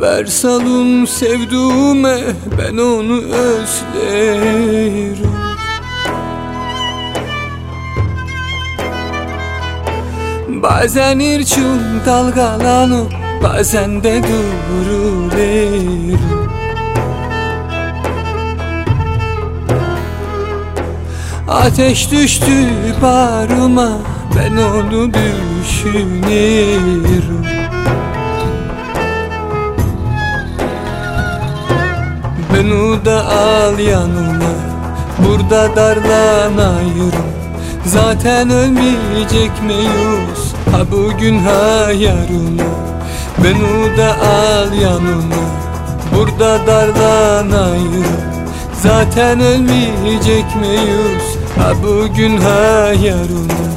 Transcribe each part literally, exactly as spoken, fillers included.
Haber salın sevduğume, ben onu özlerim. Bazen irçim dalgalanıp, bazen de duruverim. Ateş düştü bağrıma, ben onu düşünüyorum. Beni de al yanına, burada darlanayım. Zaten ölmeyecek miyiz, ha bugün ha yarına. Beni de al yanına, burada darlanayım. Zaten ölmeyecek miyiz, ha bugün ha yarına.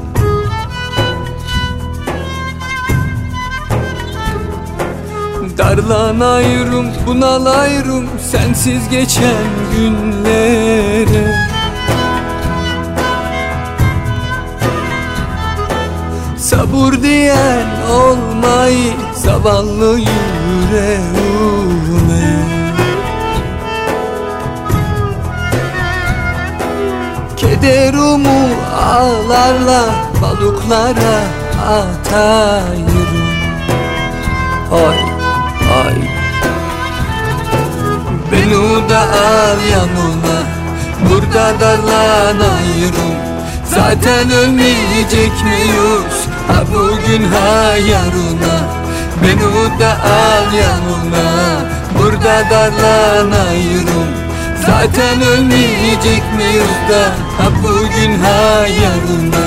Darlanayım, bunalayım sensiz geçen günlere. Sabır diyen olmayı zavallı yüreğime. Kederumu ağlarla balıklara atayım. Ay ay, beni de al yanına, burada darlanayım. Zaten ölmeyecek miyiz, ha bugün ha yarına. Beni de al yanına, burada darlanayım. Zaten ölmeyecek miyiz da, ha bugün ha yarına.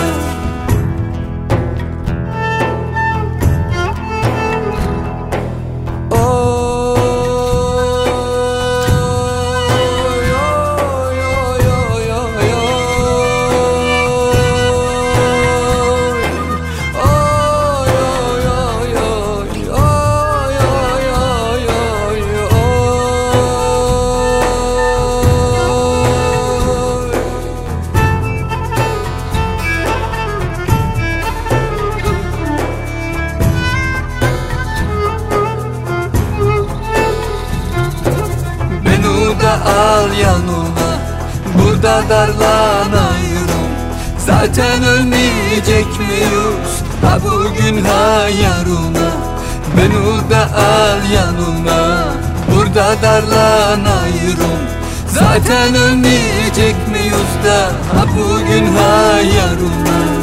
Al yanına, burada darlanayım. Zaten ölmeyecek miyiz, ha bugün ha yarına. Beni de al yanına, burada darlanayım. Zaten ölmeyecek miyiz da, ha bugün ha yarına.